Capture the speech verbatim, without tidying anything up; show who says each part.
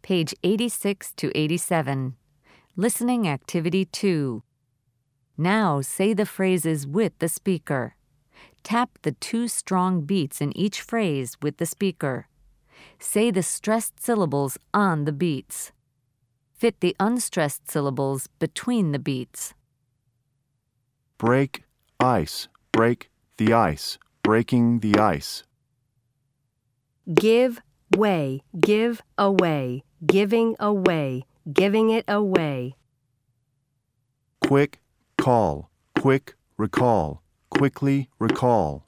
Speaker 1: Page eighty-six to eighty-seven. Listening Activity two. Now say the phrases with the speaker. Tap the two strong beats in each phrase with the speaker. Say the stressed syllables on the beats. Fit the unstressed syllables between the beats.
Speaker 2: Break, ice, break the ice, breaking the ice.
Speaker 3: Give way, give away, giving away, giving it away.
Speaker 2: Quick, call, quick, recall, quickly recall.